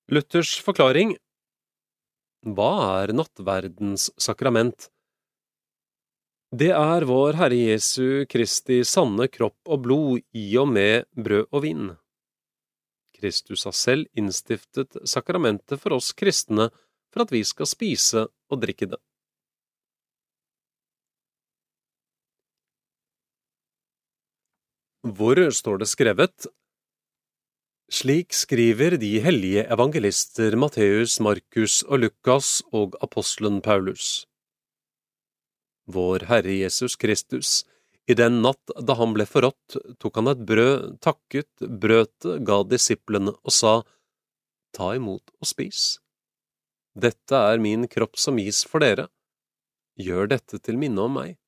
Luthers forklaring. Hva er nattverdens sakrament? Det er vår Herre Jesu Kristi sanne kropp og blod i og med brød og vin. Kristus har selv innstiftet sakramentet for oss kristne for at vi skal spise og drikke det. Hvor står det skrevet? Slik skriver de hellige evangelister Matteus, Markus og Lukas og apostelen Paulus. Vår Herre Jesus Kristus, i den natt da han ble forrådt, tok han et brød, takket, brøt det, ga disiplene og sa, «Ta imot og spis. Dette er min kropp som gis for dere. Gjør dette til minne om meg.»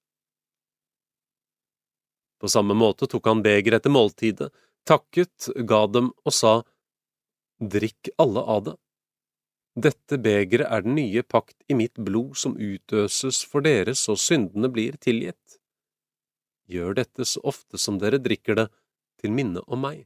På samme måte tok han beger etter måltidet, takket, ga dem og sa, «Drikk alle av det. Dette begeret er den nye pakt i mitt blod som utøses for dere så syndene blir tilgitt. Gjør dette så ofte som dere drikker det, til minne om meg.»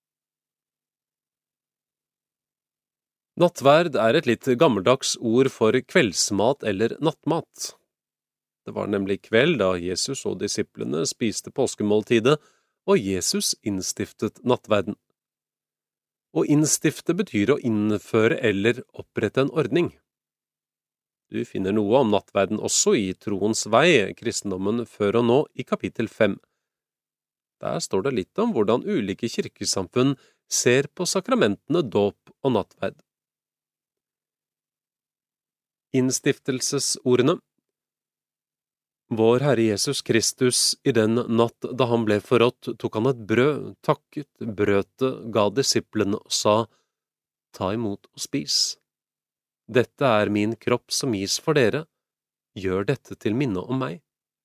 Nattverd er et litt gammeldags ord for kveldsmat eller nattmat. Det var nemlig kveld da Jesus og disiplene spiste påskemåltidet, og Jesus innstiftet nattverden. Å innstifte betyr å innføre eller opprette en ordning. Du finner noe om nattverden også i Troens vei, kristendommen før og nå, i kapittel 5. Der står det litt om hvordan ulike kirkesamfunn ser på sakramentene dåp og nattverd. Innstiftelsesordene. Vår Herre Jesus Kristus, i den natt da han ble forrådt, tok han et brød, takket, brøt det, ga disiplene og sa, «Ta imot og spis. Dette er min kropp som gis for dere. Gjør dette til minne om meg.»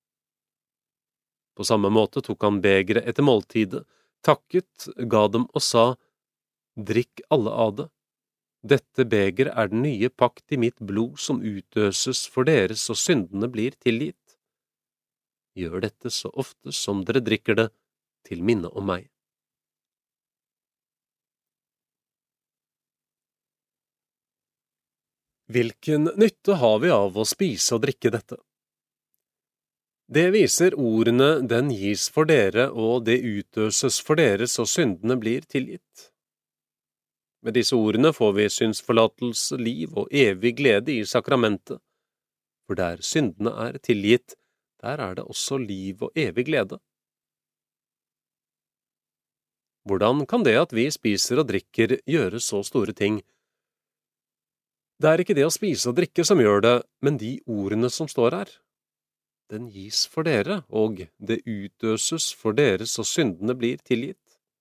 På samme måte tok han begeret etter måltidet, takket, ga dem og sa, «Drikk alle av det. Dette begeret er den nye pakt i mitt blod som utøses for dere så syndene blir tilgitt. Gjør dette så ofte som dere drikker det, til minne om meg.» Hvilken nytte har vi av å spise og drikke dette? Det viser ordene «den gis for dere» og «det utøses for dere så syndene blir tilgitt». Med disse ordene får vi synsforlatelse, liv og evig glede i sakramentet, for der syndene er tilgitt, der er det også liv og evig glede. Hvordan kan det at vi spiser og drikker gjøre så store ting? Det er ikke det å spise og drikke som gjør det, men de ordene som står her. Den gis for dere, og det utøses for dere så syndene blir tilgitt.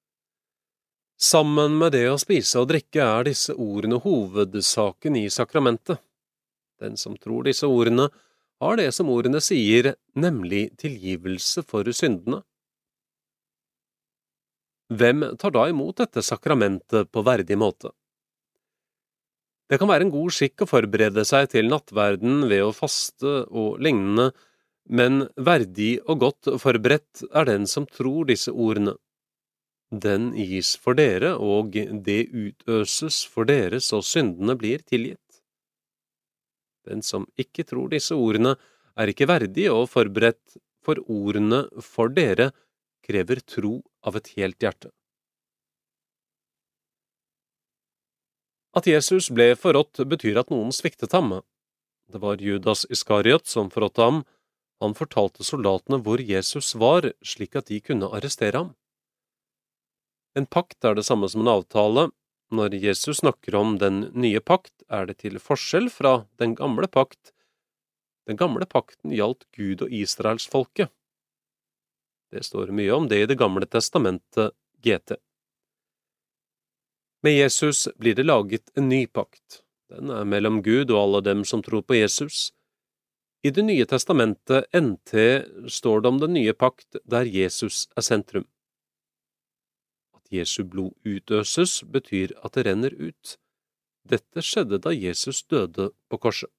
Sammen med det å spise og drikke er disse ordene hovedsaken i sakramentet. Den som tror disse ordene, har det som ordene sier, nemlig tilgivelse for syndene. Hvem tar da imot dette sakramentet på verdig måte? Det kan være en god skikk å forberede seg til nattverden ved å faste og lignende, men verdig og godt forberedt er den som tror disse ordene. Den gis for dere, og det utøses for dere så syndene blir tilgitt. Den som ikke tror disse ordene, er ikke verdig og forberedt, for ordene for dere krever tro av et helt hjerte. At Jesus ble forrådt betyr at noen sviktet ham. Det var Judas Iskariot som forrådte ham. Han fortalte soldatene hvor Jesus var, slik at de kunne arrestere ham. En pakt er det samme som en avtale. Når Jesus snakker om den nye pakt, er det til forskjell fra den gamle pakt. Den gamle pakten gjaldt Gud og Israelsfolket. Det står mye om det i Det gamle testamentet, GT. Med Jesus blir det laget en ny pakt. Den er mellom Gud og alle dem som tror på Jesus. I Det nye testamentet, NT, står det om den nye pakt der Jesus er sentrum. Jesu blod utøses betyr at det renner ut. Dette skjedde da Jesus døde på korset.